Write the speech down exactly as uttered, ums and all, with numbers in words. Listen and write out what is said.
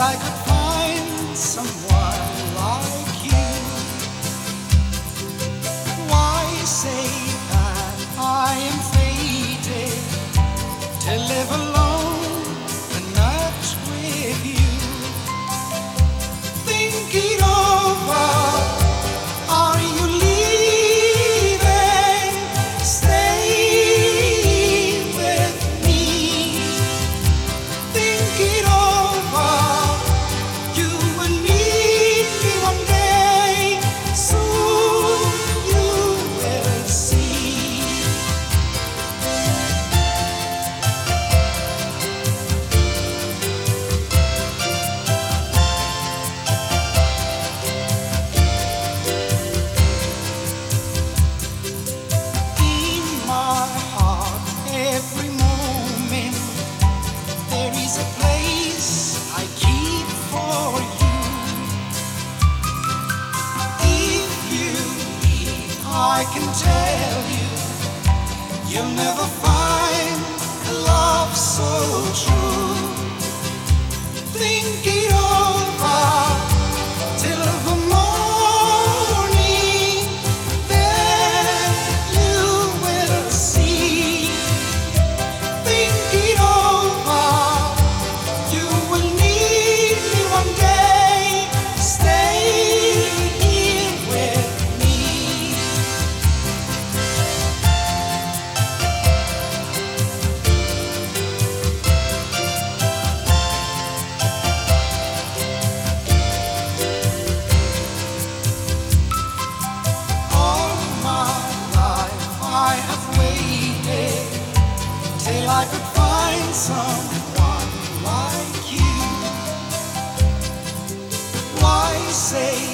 I could find someone like you. Why say that I am fated to live alone and not with you? Think it over. Are you leaving? Stay with me. Think it over. You will need me one day. Soon you will see. In my heart, every moment, there is a place I keep for you. If you leave, I can tell you, you'll never find a love so true. Think it over till the morning, then you will see. Think it over. You will need me one day. Stay here with me. All my life I have waited till I could find someone like you. Why say